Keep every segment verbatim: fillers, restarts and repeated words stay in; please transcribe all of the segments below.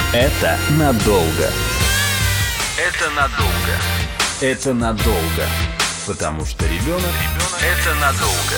Это надолго. Это надолго. Это надолго. Потому что ребенок – это надолго.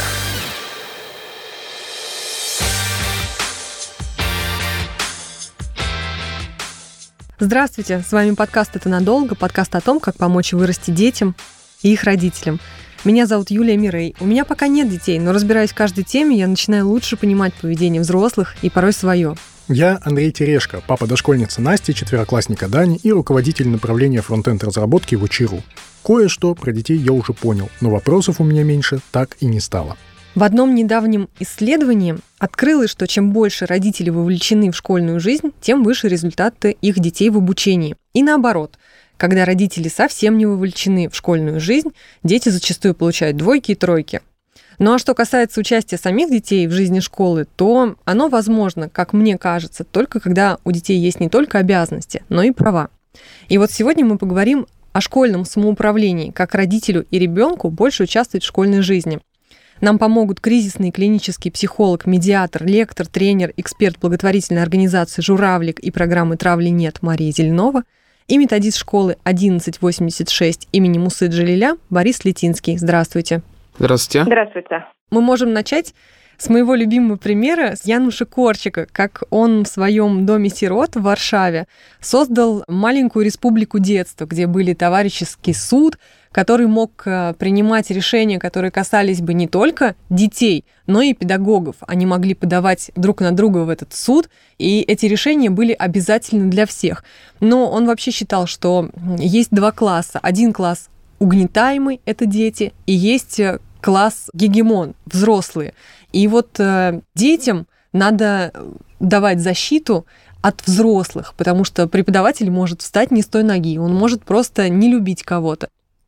Здравствуйте, с вами подкаст «Это надолго», подкаст о том, как помочь вырасти детям и их родителям. Меня зовут Юлия Мирей. У меня пока нет детей, но разбираясь в каждой теме, я начинаю лучше понимать поведение взрослых и порой свое. Я Андрей Терешко, папа дошкольницы Насти, четвероклассника Дани и руководитель направления фронтенд-разработки в УЧИРУ. Кое-что про детей я уже понял, но вопросов у меня меньше так и не стало. В одном недавнем исследовании открылось, что чем больше родители вовлечены в школьную жизнь, тем выше результаты их детей в обучении. И наоборот, когда родители совсем не вовлечены в школьную жизнь, дети зачастую получают двойки и тройки. Ну а что касается участия самих детей в жизни школы, то оно возможно, как мне кажется, только когда у детей есть не только обязанности, но и права. И вот сегодня мы поговорим о школьном самоуправлении, как родителю и ребенку больше участвовать в школьной жизни. Нам помогут кризисный клинический психолог, медиатор, лектор, тренер, эксперт благотворительной организации «Журавлик» и программы «Травли нет» Мария Зеленова и методист школы одиннадцать восемьдесят шесть имени Мусы Джалиля Борис Летинский. Здравствуйте. Здравствуйте. Здравствуйте. Мы можем начать с моего любимого примера, с Януша Корчика, как он в своем доме сирот в Варшаве создал маленькую республику детства, где были товарищеский суд, который мог принимать решения, которые касались бы не только детей, но и педагогов. Они могли подавать друг на друга в этот суд, и эти решения были обязательны для всех. Но он вообще считал, что есть два класса. Один класс угнетаемый – это дети, и есть класс гегемон, взрослые. И вот э, детям надо давать защиту от взрослых, потому что преподаватель может встать не с той ноги, он может просто не любить кого-то.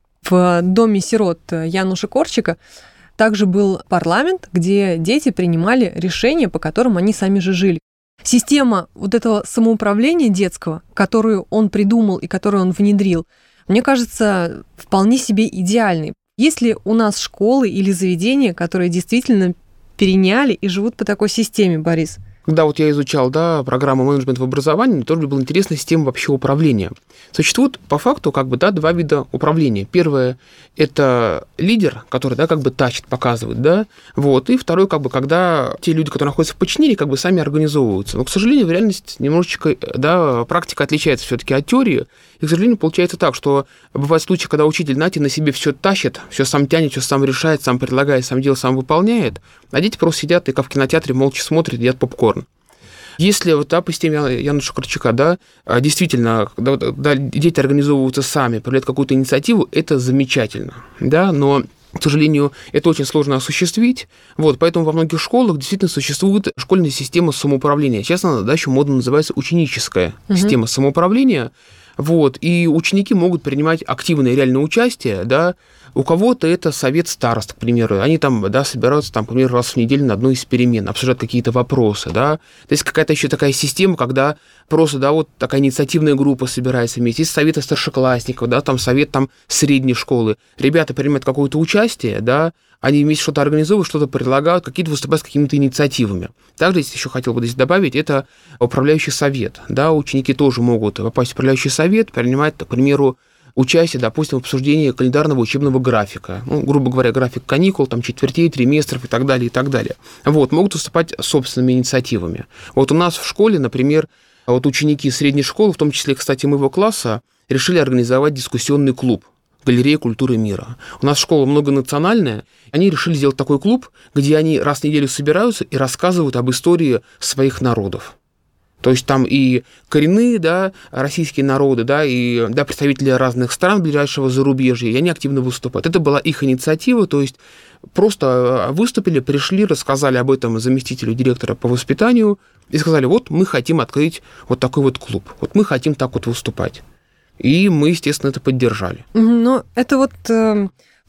В доме сирот Януша Корчика также был парламент, где дети принимали решения, по которым они сами же жили. Система вот этого самоуправления детского, которую он придумал и которую он внедрил, мне кажется, вполне себе идеальной. Есть ли у нас школы или заведения, которые действительно переняли и живут по такой системе, Борис? Когда вот я изучал, да, программу менеджмента в образовании, мне тоже была интересна система вообще управления. Существует по факту как бы, да, два вида управления. Первое – это лидер, который, да, как бы тащит, показывает, да, вот, и второй, как бы, когда те люди, которые находятся в подчинении, как бы сами организовываются. Но, к сожалению, в реальности немножечко, да, практика отличается все-таки от теории, и, к сожалению, получается так, что бывают случаи, когда учитель, знаете, на себе все тащит, все сам тянет, все сам решает, сам предлагает, сам делает, сам выполняет, а дети просто сидят и как в кинотеатре молча смотрят, едят попкорн. Если вот, да, по системе Януша Корчика, да, действительно, да, да, дети организовываются сами, проявляют какую-то инициативу, это замечательно, да, но, к сожалению, это очень сложно осуществить, вот, поэтому во многих школах действительно существует школьная система самоуправления. Сейчас она, да, еще модно называется ученическая угу. система самоуправления, вот, и ученики могут принимать активное реальное участие, да. У кого-то это совет старост, к примеру. Они там, да, собираются, там, к примеру, раз в неделю на одной из перемен, обсуждают какие-то вопросы, да. То есть какая-то еще такая система, когда просто, да, вот такая инициативная группа собирается вместе. Есть советы старшеклассников, да, там совет там средней школы. Ребята принимают какое-то участие, да, они вместе что-то организовывают, что-то предлагают, какие-то выступают с какими-то инициативами. Также, если еще хотел бы здесь добавить, это управляющий совет, да, ученики тоже могут попасть в управляющий совет, принимать, к примеру, участие, допустим, в обсуждении календарного учебного графика, ну, грубо говоря, график каникул, там, четвертей, триместров и так далее, и так далее. Вот, могут выступать собственными инициативами. Вот у нас в школе, например, вот ученики средней школы, в том числе, кстати, моего класса, решили организовать дискуссионный клуб «Галерея культуры мира». У нас школа многонациональная, они решили сделать такой клуб, где они раз в неделю собираются и рассказывают об истории своих народов. То есть там и коренные, да, российские народы, да, и да, представители разных стран ближайшего зарубежья, и они активно выступают. Это была их инициатива, то есть просто выступили, пришли, рассказали об этом заместителю директора по воспитанию и сказали, вот мы хотим открыть вот такой вот клуб, вот мы хотим так вот выступать. И мы, естественно, это поддержали. Ну, это вот...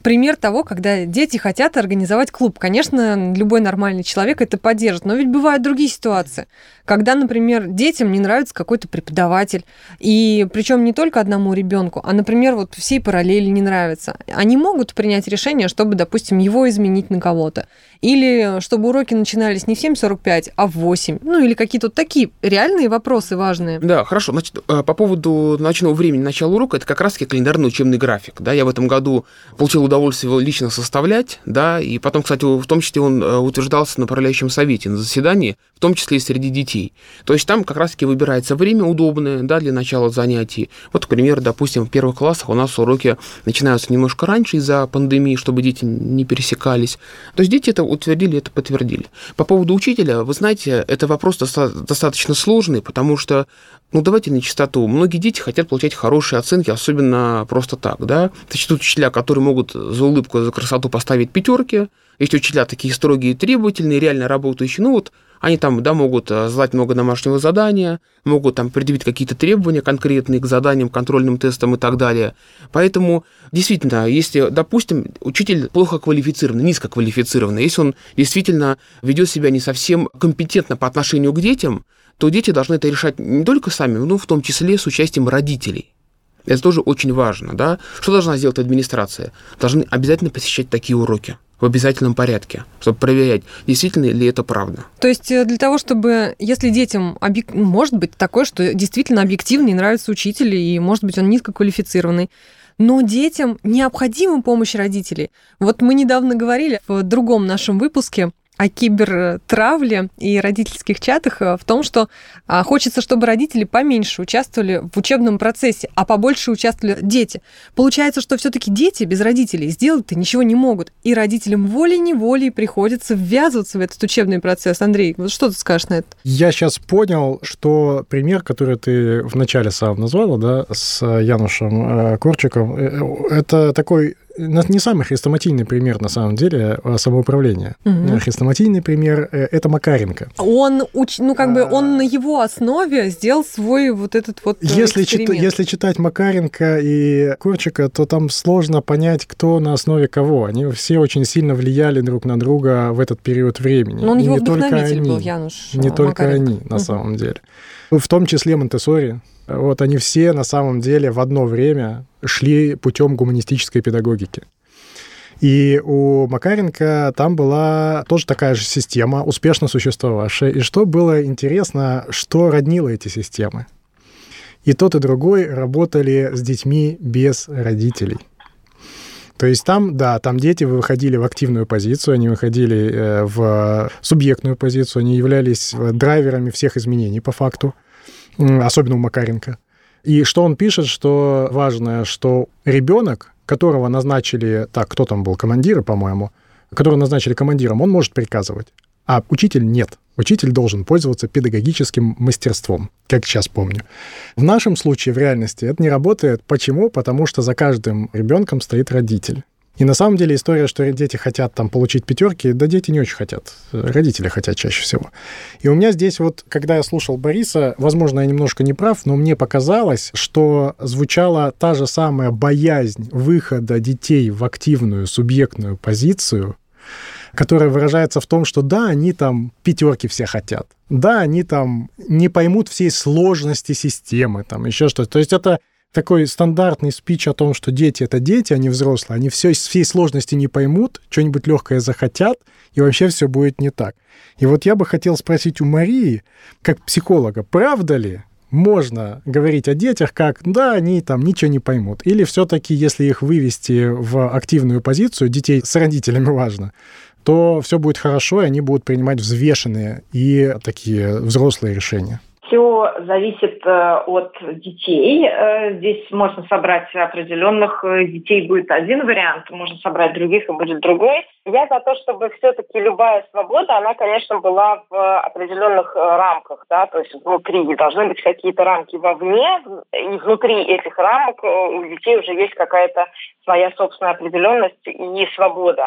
пример того, когда дети хотят организовать клуб. Конечно, любой нормальный человек это поддержит, но ведь бывают другие ситуации, когда, например, детям не нравится какой-то преподаватель, и причем не только одному ребенку, а, например, вот всей параллели не нравится. Они могут принять решение, чтобы, допустим, его изменить на кого-то. Или чтобы уроки начинались не в семь сорок пять, а в восемь. Ну, или какие-то вот такие реальные вопросы важные. Да, хорошо. Значит, по поводу ночного времени начала урока, это как раз-таки календарный учебный график. Да, я в этом году получил удовольствие его лично составлять, да, и потом, кстати, в том числе он утверждался на управляющем совете, на заседании, в том числе и среди детей. То есть там как раз-таки выбирается время удобное, да, для начала занятий. Вот, к примеру, допустим, в первых классах у нас уроки начинаются немножко раньше из-за пандемии, чтобы дети не пересекались. То есть дети это утвердили, это подтвердили. По поводу учителя, вы знаете, это вопрос достаточно сложный, потому что, ну, давайте на чистоту, многие дети хотят получать хорошие оценки, особенно просто так, да. Существуют учителя, которые могут за улыбку, за красоту поставить пятерки, есть учителя такие строгие, требовательные, реально работающие, ну, вот они там, да, могут задать много домашнего задания, могут там предъявить какие-то требования конкретные к заданиям, контрольным тестам и так далее. Поэтому, действительно, если, допустим, учитель плохо квалифицированный, низкоквалифицированный, если он действительно ведет себя не совсем компетентно по отношению к детям, то дети должны это решать не только сами, но в том числе с участием родителей. Это тоже очень важно, да? Что должна сделать администрация? Должны обязательно посещать такие уроки в обязательном порядке, чтобы проверять, действительно ли это правда. То есть для того, чтобы, если детям, объек... может быть такое, что действительно объективно не нравится учитель, и, может быть, он низкоквалифицированный, но детям необходима помощь родителей. Вот мы недавно говорили в другом нашем выпуске о кибертравле и родительских чатах в том, что хочется, чтобы родители поменьше участвовали в учебном процессе, а побольше участвовали дети. Получается, что все-таки дети без родителей сделать-то ничего не могут, и родителям волей-неволей приходится ввязываться в этот учебный процесс. Андрей, вот что ты скажешь на это? Я сейчас понял, что пример, который ты в начале сам назвала, да, с Янушем Корчиком, это такой не самый хрестоматийный пример, на самом деле, самоуправления. Угу. Хрестоматийный пример – это Макаренко. Он, уч... ну, как бы, он на его основе сделал свой вот этот вот если эксперимент. Чит... Если читать Макаренко и Корчика, то там сложно понять, кто на основе кого. Они все очень сильно влияли друг на друга в этот период времени. Но он и его не вдохновитель только был, они, Януш Не Макаренко. только они, на угу. самом деле. В том числе Монтессори. Вот они все на самом деле в одно время шли путем гуманистической педагогики. И у Макаренко там была тоже такая же система, успешно существовавшая. И что было интересно, что роднило эти системы. И тот, и другой работали с детьми без родителей. То есть там, да, там дети выходили в активную позицию, они выходили в субъектную позицию, они являлись драйверами всех изменений по факту, особенно у Макаренко. И что он пишет, что важное, что ребенок, которого назначили, так, кто там был, командиры, по-моему, которого назначили командиром, он может приказывать, а учитель нет. Учитель должен пользоваться педагогическим мастерством, как сейчас помню. В нашем случае, в реальности, это не работает. Почему? Потому что за каждым ребенком стоит родитель. И на самом деле история, что дети хотят там получить пятерки, да дети не очень хотят. Родители хотят чаще всего. И у меня здесь вот, когда я слушал Бориса, возможно, я немножко не прав, но мне показалось, что звучала та же самая боязнь выхода детей в активную субъектную позицию, которая выражается в том, что да, они там пятерки все хотят, да, они там не поймут всей сложности системы, там еще что-то. То есть это такой стандартный спич о том, что дети — это дети, они взрослые, они все, всей сложности не поймут, что-нибудь легкое захотят, и вообще все будет не так. И вот я бы хотел спросить у Марии, как психолога, правда ли можно говорить о детях как, да, они там ничего не поймут, или все-таки, если их вывести в активную позицию, детей с родителями важно, то все будет хорошо, и они будут принимать взвешенные и такие взрослые решения? Все зависит от детей. Здесь можно собрать определенных детей, будет один вариант, можно собрать других, и будет другой. Я за то, чтобы все-таки любая свобода, она, конечно, была в определенных рамках, да, то есть внутри. Должны быть какие-то рамки вовне, и внутри этих рамок у детей уже есть какая-то своя собственная определенность и свобода.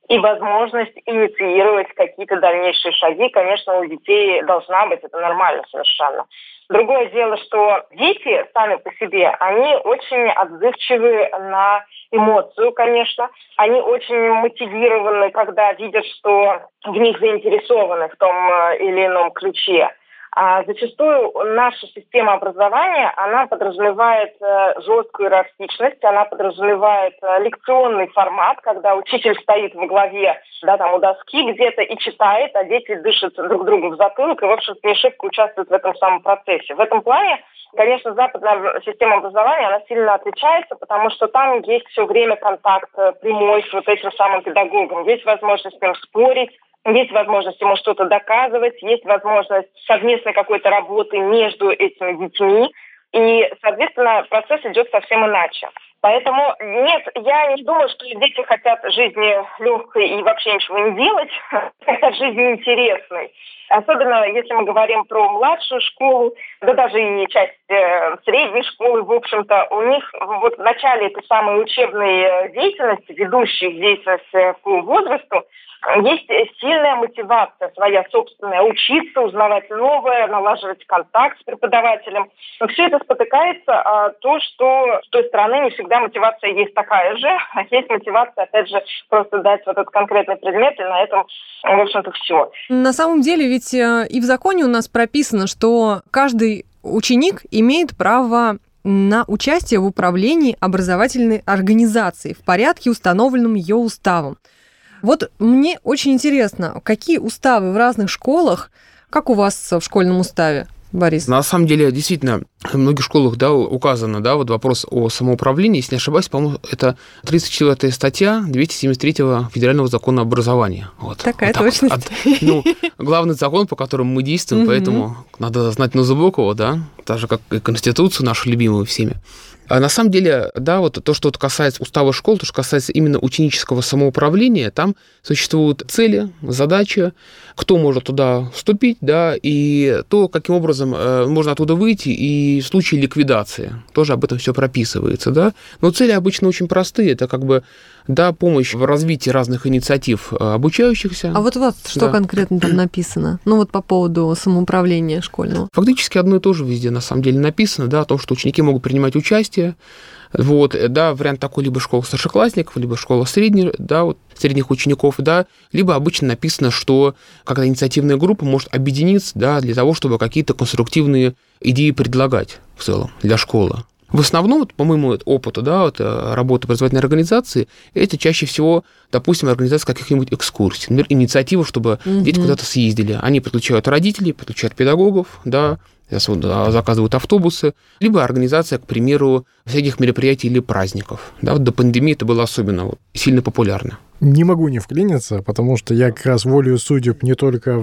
и возможность инициировать какие-то дальнейшие шаги, конечно, у детей должна быть, это нормально совершенно. Другое дело, что дети сами по себе, они очень отзывчивы на эмоцию, конечно. Они очень мотивированы, когда видят, что в них заинтересованы в том или ином ключе. А зачастую наша система образования, она подразумевает жесткую иерархичность, она подразумевает лекционный формат, когда учитель стоит во главе, да, там у доски где-то и читает, а дети дышат друг другу в затылок и, в общем-то, не шибко участвуют в этом самом процессе. В этом плане, конечно, западная система образования, она сильно отличается, потому что там есть все время контакт прямой с вот этим самым педагогом, есть возможность с ним спорить, есть возможность ему что-то доказывать, есть возможность совместной какой-то работы между этими детьми. И, соответственно, процесс идет совсем иначе. Поэтому нет, я не думаю, что дети хотят жизни легкой и вообще ничего не делать, хотят жизни интересной. Особенно если мы говорим про младшую школу, да даже и часть э, средней школы, в общем-то, у них вот в начале этой самой учебной деятельности, ведущей деятельности по возрасту, есть сильная мотивация своя собственная, учиться, узнавать новое, налаживать контакт с преподавателем. Но все это спотыкается, а то, что с той стороны не всегда мотивация есть такая же, а есть мотивация, опять же, просто дать вот этот конкретный предмет, и на этом, в общем-то, все. На самом деле ведь и в законе у нас прописано, что каждый ученик имеет право на участие в управлении образовательной организацией в порядке, установленном ее уставом. Вот мне очень интересно, какие уставы в разных школах, как у вас в школьном уставе, Борис? На самом деле, действительно, в многих школах, да, указано, да, вот вопрос о самоуправлении, если не ошибаюсь, по-моему, это тридцать четвёртая статья двести семьдесят третьего Федерального закона образования. Вот. Такая вот точность. От, ну, главный закон, по которому мы действуем, поэтому надо знать на зубок его, да, так же, как и Конституцию нашу любимую всеми. А на самом деле, да, вот то, что касается устава школ, то, что касается именно ученического самоуправления, там существуют цели, задачи, кто может туда вступить, да, и то, каким образом э, можно оттуда выйти, и в случае ликвидации тоже об этом все прописывается, да. Но цели обычно очень простые, это как бы, да, помощь в развитии разных инициатив обучающихся. А вот у вас что да. конкретно там написано? Ну вот по поводу самоуправления школьного. Фактически одно и то же везде на самом деле написано, да, о том, что ученики могут принимать участие. Вот, да, вариант такой либо школа старшеклассников, либо школа средних, да, вот, средних учеников, да, либо обычно написано, что когда инициативная группа может объединиться, да, для того, чтобы какие-то конструктивные идеи предлагать в целом для школы. В основном, вот, по моему опыту, да, вот, работы образовательной организации, это чаще всего, допустим, организация каких-нибудь экскурсий, например, инициатива, чтобы mm-hmm. дети куда-то съездили. Они подключают родителей, подключают педагогов, да, заказывают автобусы, либо организация, к примеру, всяких мероприятий или праздников. Да, вот до пандемии это было особенно вот, сильно популярно. Не могу не вклиниться, потому что я как раз волею судеб не только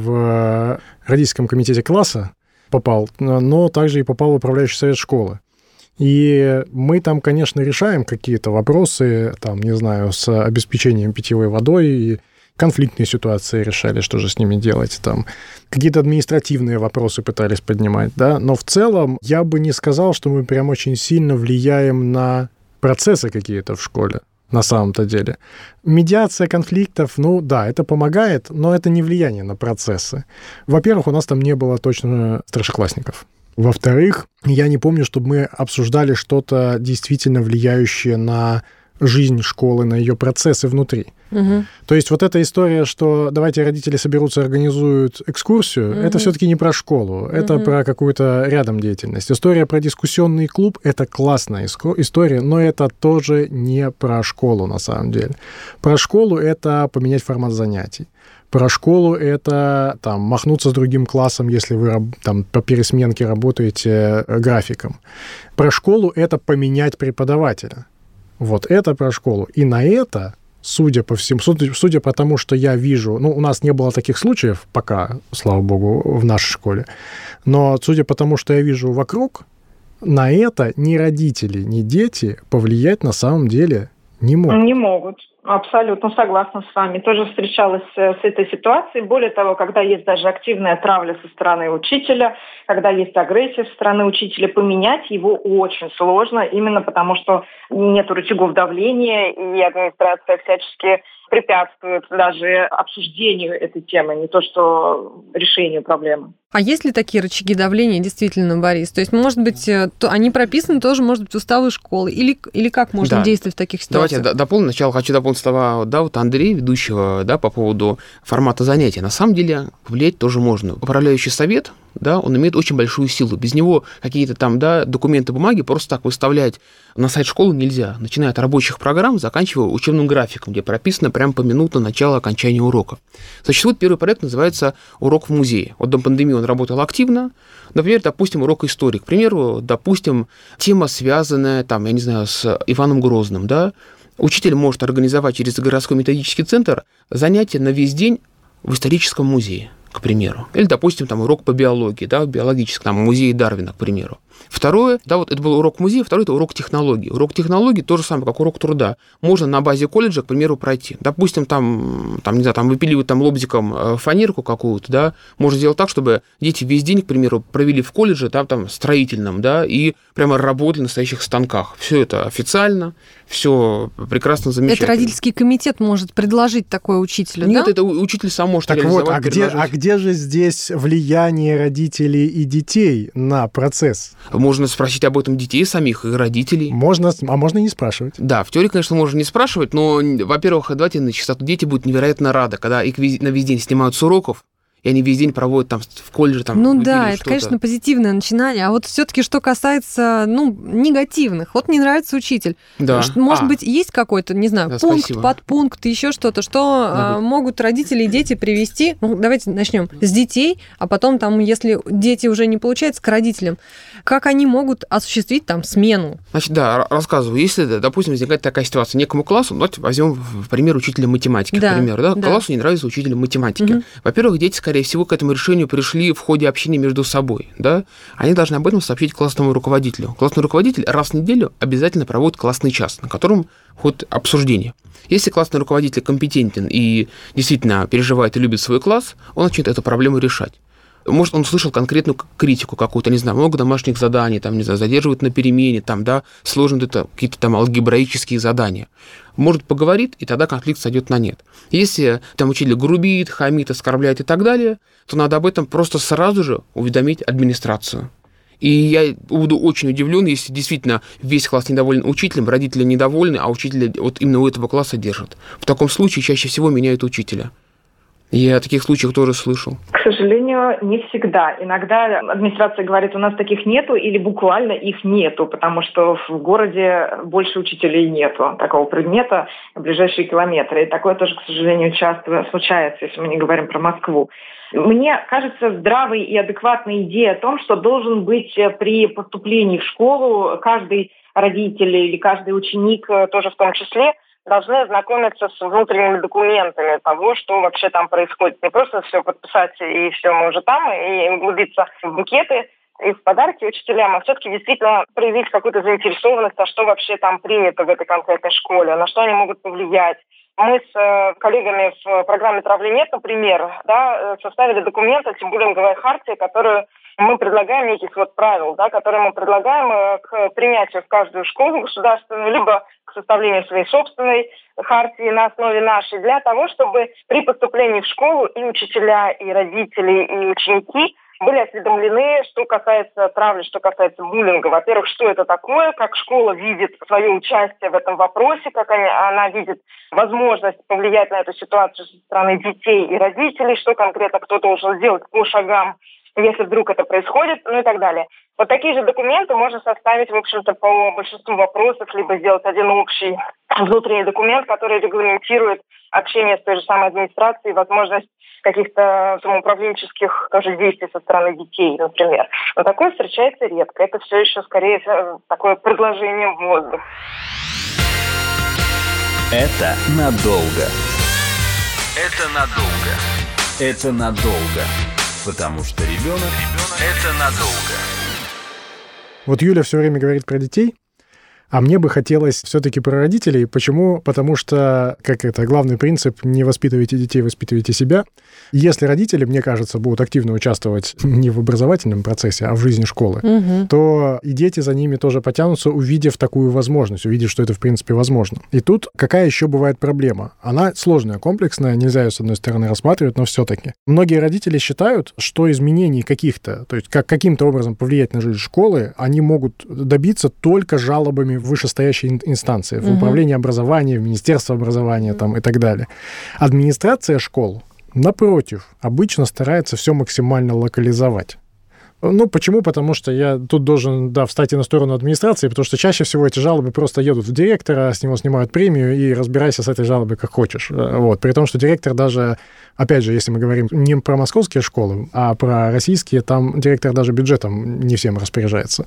в родительском комитете класса попал, но также и попал в управляющий совет школы. И мы там, конечно, решаем какие-то вопросы, там, не знаю, с обеспечением питьевой водой, и конфликтные ситуации решали, что же с ними делать, там, какие-то административные вопросы пытались поднимать, да, но в целом я бы не сказал, что мы прям очень сильно влияем на процессы какие-то в школе, на самом-то деле. Медиация конфликтов, ну да, это помогает, но это не влияние на процессы. Во-первых, у нас там не было точно старшеклассников. Во-вторых, я не помню, чтобы мы обсуждали что-то действительно влияющее на жизнь школы, на ее процессы внутри. Угу. То есть вот эта история, что давайте родители соберутся, организуют экскурсию, угу. это все-таки не про школу, это угу. про какую-то рядом деятельность. История про дискуссионный клуб — это классная история, но это тоже не про школу на самом деле. Про школу — это поменять формат занятий. Про школу — это там, махнуться с другим классом, если вы там, по пересменке работаете графиком. Про школу — это поменять преподавателя. Вот это про школу. И на это, судя по всему, судя, судя по тому, что я вижу, ну, у нас не было таких случаев пока, слава богу, в нашей школе, но судя по тому, что я вижу вокруг, на это ни родители, ни дети повлиять на самом деле не могут. Не могут. Абсолютно согласна с вами. Тоже встречалась с этой ситуацией. Более того, когда есть даже активная травля со стороны учителя, когда есть агрессия со стороны учителя, поменять его очень сложно, именно потому что нет рычагов давления, и администрация всячески препятствует даже обсуждению этой темы, не то что решению проблемы. А есть ли такие рычаги давления действительно, Борис? То есть, может быть, то они прописаны тоже, может быть, уставы школы? Или, или как можно да. действовать в таких ситуациях? Давайте дополню. Сначала хочу дополнить слова да, вот Андрея, ведущего, да, по поводу формата занятия. На самом деле, повлиять тоже можно. Управляющий совет, да, он имеет очень большую силу. Без него какие-то там да, документы, бумаги просто так выставлять на сайт школы нельзя. Начиная от рабочих программ, заканчивая учебным графиком, где прописано прям поминутно начало окончания урока. Существует первый проект, называется «Урок в музее». Вот до пандемии он работал активно. Например, допустим, урок истории. К примеру, допустим, тема, связанная, там, я не знаю, с Иваном Грозным, да. Учитель может организовать через городской методический центр занятия на весь день в историческом музее, к примеру. Или, допустим, там урок по биологии, да, в биологическом, там, музее Дарвина, к примеру. Второе, да, вот это был урок музея, второй – это урок технологий. Урок технологий то же самое, как урок труда. Можно на базе колледжа, к примеру, пройти. Допустим, там, там не знаю, там выпиливают там лобзиком фанерку какую-то, да, можно сделать так, чтобы дети весь день, к примеру, провели в колледже, там, там строительном, да, и прямо работали на настоящих станках. Все это официально, все прекрасно, замечательно. Это родительский комитет может предложить такое учителю, Нет, да? это учитель сам может так реализовать, вот, а где, а где же здесь влияние родителей и детей на процесс? Можно спросить об этом детей самих и родителей. Можно, а можно и не спрашивать. Да, в теории, конечно, можно не спрашивать, но, во-первых, давайте на чистоту, дети будут невероятно рады, когда их на весь день снимают с уроков, и они весь день проводят там в колледже. Там, ну да, это, конечно, позитивное начинание. А вот все-таки, что касается ну, негативных, вот не нравится учитель. Да. Может а. быть, есть какой-то, не знаю, да, пункт, спасибо. подпункт, еще что-то, что а, могут родители и дети привести. Ну, давайте начнем с детей, а потом, там, если дети уже не получается, к родителям. Как они могут осуществить там смену? Значит, да, рассказываю. Если, допустим, возникает такая ситуация некому классу, давайте возьмем в пример учителя математики, да, к примеру. Да? Да. Классу не нравится учитель математики. Угу. Во-первых, дети, скорее всего, к этому решению пришли в ходе общения между собой. Да? Они должны об этом сообщить классному руководителю. Классный руководитель раз в неделю обязательно проводит классный час, на котором ходит обсуждение. Если классный руководитель компетентен и действительно переживает и любит свой класс, он начнет эту проблему решать. Может, он слышал конкретную критику какую-то, не знаю, много домашних заданий, там, не знаю, задерживают на перемене, там, да, сложные это, какие-то там алгебраические задания. Может, поговорит, и тогда конфликт сойдет на нет. Если там учитель грубит, хамит, оскорбляет и так далее, то надо об этом просто сразу же уведомить администрацию. И я буду очень удивлен, если действительно весь класс недоволен учителем, родители недовольны, а учителя вот именно у этого класса держат. В таком случае чаще всего меняют учителя. Я о таких случаях тоже слышал. К сожалению, не всегда. Иногда администрация говорит, у нас таких нету, или буквально их нету, потому что в городе больше учителей нету такого предмета в ближайшие километры. И такое тоже, к сожалению, часто случается, если мы не говорим про Москву. Мне кажется, здравой и адекватной идеей о том, что должен быть при поступлении в школу каждый родитель или каждый ученик, тоже в том числе, должны ознакомиться с внутренними документами того, что вообще там происходит. Не просто все подписать и все, мы уже там, и углубиться в букеты и в подарки учителям, а все-таки действительно проявить какую-то заинтересованность, а что вообще там принято в этой конкретной школе, на что они могут повлиять. Мы с коллегами в программе «Травли нет», например, да, составили документ, тем более МГВ хартия, которую мы предлагаем, некий свод правил, да, который мы предлагаем к принятию в каждую школу государственную, либо к составлению своей собственной хартии на основе нашей, для того, чтобы при поступлении в школу и учителя, и родители, и ученики были осведомлены, что касается травли, что касается буллинга. Во-первых, что это такое, как школа видит свое участие в этом вопросе, как они, она видит возможность повлиять на эту ситуацию со стороны детей и родителей, что конкретно кто должен сделать по шагам, если вдруг это происходит, ну и так далее. Вот такие же документы можно составить, в общем-то, по большинству вопросов, либо сделать один общий внутренний документ, который регламентирует общение с той же самой администрацией, возможность каких-то самоуправленческих тоже действий со стороны детей, например. Но такое встречается редко. Это все еще скорее такое предложение в воздух. Это надолго. Это надолго. Это надолго. Потому что ребенок – это надолго. Вот Юля все время говорит про детей, А мне бы хотелось все-таки про родителей. Почему? Потому что, как это, главный принцип, не воспитывайте детей, воспитывайте себя. Если родители, мне кажется, будут активно участвовать не в образовательном процессе, а в жизни школы, угу. то и дети за ними тоже потянутся, увидев такую возможность, увидев, что это, в принципе, возможно. И тут какая еще бывает проблема? Она сложная, комплексная, нельзя ее, с одной стороны, рассматривать, но все-таки. Многие родители считают, что изменений каких-то, то есть как каким-то образом повлиять на жизнь школы, они могут добиться только жалобами в вышестоящей инстанции, в управлении образования, в Министерство образования там, и так далее. Администрация школ, напротив, обычно старается все максимально локализовать. Ну, почему? Потому что я тут должен, да, встать и на сторону администрации, потому что чаще всего эти жалобы просто едут в директора, с него снимают премию и разбирайся с этой жалобой как хочешь. Вот. При том, что директор даже, опять же, если мы говорим не про московские школы, а про российские, там директор даже бюджетом не всем распоряжается.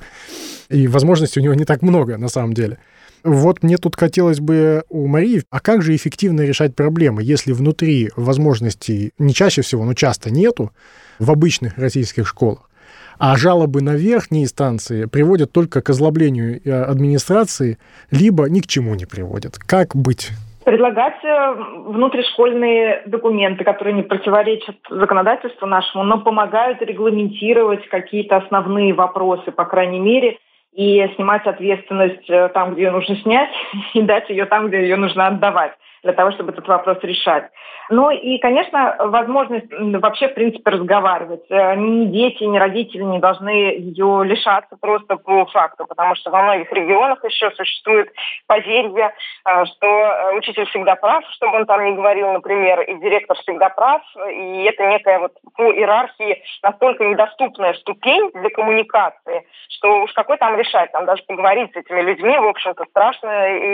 И возможностей у него не так много, на самом деле. Вот мне тут хотелось бы у Марии, а как же эффективно решать проблемы, если внутри возможностей не чаще всего, но часто нету в обычных российских школах, а жалобы на верхние инстанции приводят только к озлоблению администрации, либо ни к чему не приводят. Как быть? Предлагать внутришкольные документы, которые не противоречат законодательству нашему, но помогают регламентировать какие-то основные вопросы, по крайней мере, и снимать ответственность там, где ее нужно снять, и дать ее там, где ее нужно отдавать, для того, чтобы этот вопрос решать. Ну и, конечно, возможность вообще, в принципе, разговаривать. Ни дети, ни родители не должны ее лишаться просто по факту, потому что во многих регионах еще существует поверье, что учитель всегда прав, чтобы он там не говорил, например, и директор всегда прав, и это некая вот по иерархии настолько недоступная ступень для коммуникации, что уж какой там решать, там даже поговорить с этими людьми, в общем-то, страшно,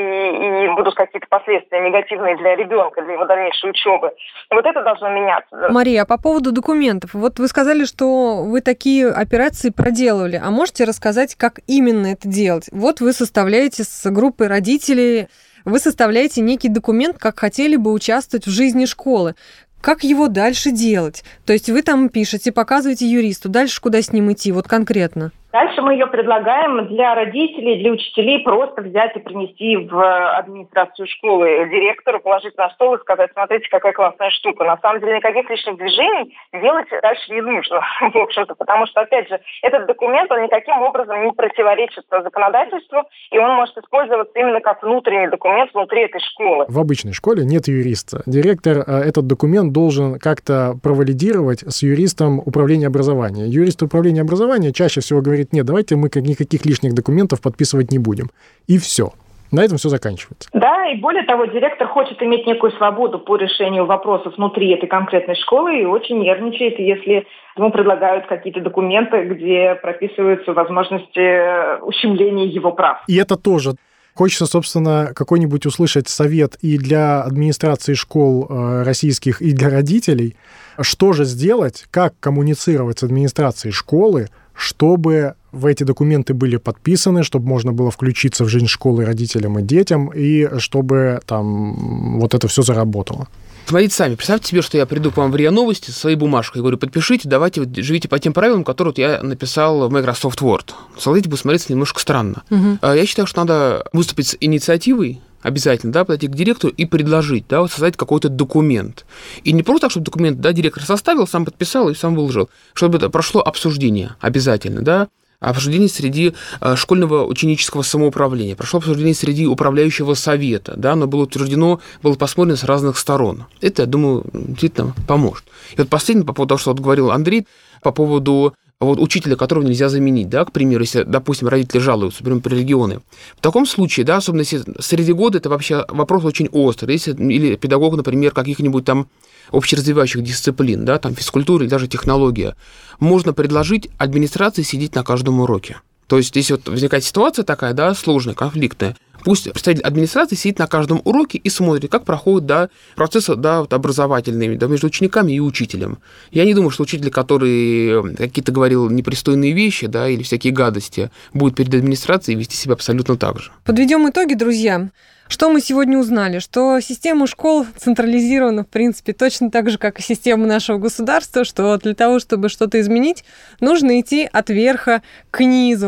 и, и будут какие-то последствия негативные для ребенка, для его дальнейшей учебы. Вот это должно меняться. Мария, а по поводу документов. Вот вы сказали, что вы такие операции проделывали. А можете рассказать, как именно это делать? Вот вы составляете с группой родителей, вы составляете некий документ, как хотели бы участвовать в жизни школы. Как его дальше делать? То есть вы там пишете, показываете юристу. Дальше куда с ним идти? Вот конкретно. Дальше мы ее предлагаем для родителей, для учителей просто взять и принести в администрацию школы директору, положить на стол и сказать: смотрите, какая классная штука. На самом деле никаких лишних движений делать дальше не нужно, в общем-то, потому что, опять же, этот документ, он никаким образом не противоречит законодательству, и он может использоваться именно как внутренний документ внутри этой школы. В обычной школе нет юриста. Директор этот документ должен как-то провалидировать с юристом управления образования. Юрист управления образования чаще всего говорит: нет, давайте мы никаких лишних документов подписывать не будем. И все. На этом все заканчивается. Да, и более того, директор хочет иметь некую свободу по решению вопросов внутри этой конкретной школы и очень нервничает, если ему предлагают какие-то документы, где прописываются возможности ущемления его прав. И это тоже. Хочется, собственно, какой-нибудь услышать совет и для администрации школ э, российских, и для родителей. Что же сделать, как коммуницировать с администрацией школы, чтобы в эти документы были подписаны, чтобы можно было включиться в жизнь школы родителям и детям, и чтобы там вот это все заработало. Смотрите сами, представьте себе, что я приду к вам в РИА Новости со своей бумажкой и говорю: подпишите, давайте, вот, живите по тем правилам, которые вот я написал в Microsoft Word. Смотрите, будет смотреться немножко странно. Угу. Я считаю, что надо выступить с инициативой, обязательно, да, подойти к директору и предложить, да, вот создать какой-то документ. И не просто так, чтобы документ, да, директор составил, сам подписал и сам выложил, чтобы это прошло обсуждение обязательно, да, обсуждение среди школьного ученического самоуправления, прошло обсуждение среди управляющего совета, да, оно было утверждено, было посмотрено с разных сторон. Это, я думаю, действительно поможет. И вот последнее, по поводу того, что вот говорил Андрей, по поводу вот учителя, которого нельзя заменить, да, к примеру, если, допустим, родители жалуются, например, про регионы. В таком случае, да, особенно если среди года, это вообще вопрос очень острый. Если, или педагог, например, каких-нибудь там общеразвивающих дисциплин, да, там физкультура или даже технология, можно предложить администрации сидеть на каждом уроке. То есть, если вот возникает ситуация такая, да, сложная, конфликтная, пусть представитель администрации сидит на каждом уроке и смотрит, как проходят, да, процессы, да, вот образовательные, да, между учениками и учителем. Я не думаю, что учитель, который какие-то говорил непристойные вещи, да, или всякие гадости, будет перед администрацией вести себя абсолютно так же. Подведем итоги, друзья. Что мы сегодня узнали? Что система школ централизирована, в принципе, точно так же, как и система нашего государства, что для того, чтобы что-то изменить, нужно идти от верха к низу.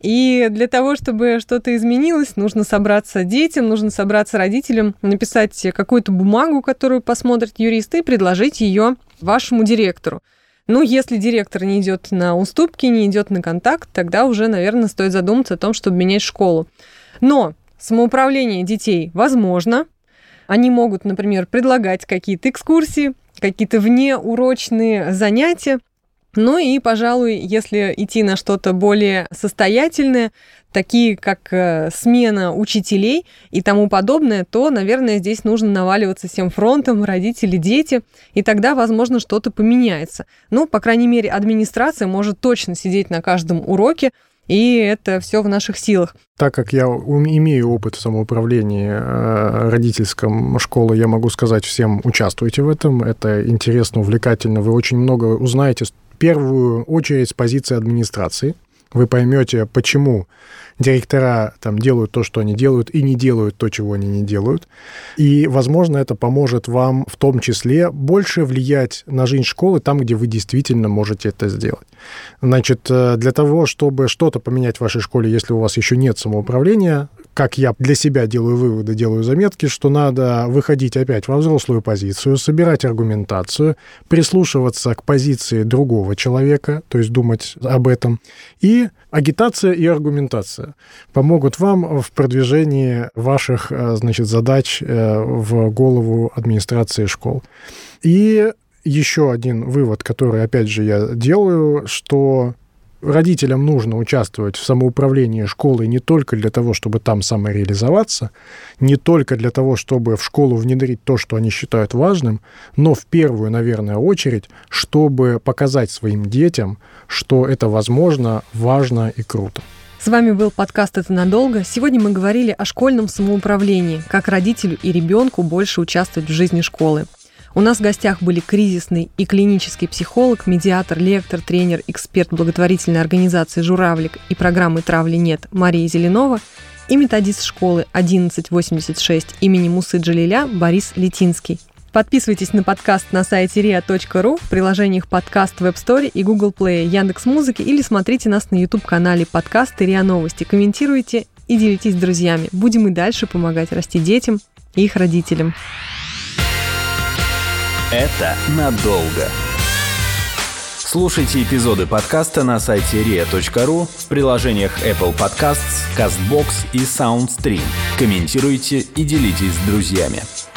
И для того, чтобы что-то изменилось, нужно собраться детям, нужно собраться родителям, написать какую-то бумагу, которую посмотрят юристы, и предложить ее вашему директору. Ну, если директор не идет на уступки, не идет на контакт, тогда уже, наверное, стоит задуматься о том, чтобы менять школу. Но самоуправление детей возможно. Они могут, например, предлагать какие-то экскурсии, какие-то внеурочные занятия. Ну и, пожалуй, если идти на что-то более состоятельное, такие как смена учителей и тому подобное, то, наверное, здесь нужно наваливаться всем фронтом, родители, дети, и тогда, возможно, что-то поменяется. Ну, по крайней мере, администрация может точно сидеть на каждом уроке, и это все в наших силах. Так как я имею опыт в самоуправлении родительском школы, я могу сказать всем, участвуйте в этом. Это интересно, увлекательно. Вы очень много узнаете, в первую очередь, с позиции администрации. Вы поймете, почему директора там делают то, что они делают, и не делают то, чего они не делают. И, возможно, это поможет вам в том числе больше влиять на жизнь школы там, где вы действительно можете это сделать. Значит, для того, чтобы что-то поменять в вашей школе, если у вас еще нет самоуправления, как я для себя делаю выводы, делаю заметки, что надо выходить опять во взрослую позицию, собирать аргументацию, прислушиваться к позиции другого человека, то есть думать об этом. И агитация и аргументация помогут вам в продвижении ваших, значит, задач в голову администрации школ. И еще один вывод, который, опять же, я делаю, что родителям нужно участвовать в самоуправлении школой не только для того, чтобы там самореализоваться, не только для того, чтобы в школу внедрить то, что они считают важным, но в первую, наверное, очередь, чтобы показать своим детям, что это возможно, важно и круто. С вами был подкаст «Это надолго». Сегодня мы говорили о школьном самоуправлении, как родителю и ребенку больше участвовать в жизни школы. У нас в гостях были кризисный и клинический психолог, медиатор, лектор, тренер, эксперт благотворительной организации «Журавлик» и программы «Травли нет» Мария Зеленова и методист школы одиннадцать восемьдесят шесть имени Мусы Джалиля Борис Летинский. Подписывайтесь на подкаст на сайте риа точка ру, в приложениях подкаст в App Store и Google Play, Яндекс.Музыки или смотрите нас на YouTube-канале подкасты РИА Новости. Комментируйте и делитесь с друзьями. Будем и дальше помогать расти детям и их родителям. Это надолго. Слушайте эпизоды подкаста на сайте риа точка ру, в приложениях Apple Podcasts, CastBox и SoundStream. Комментируйте и делитесь с друзьями.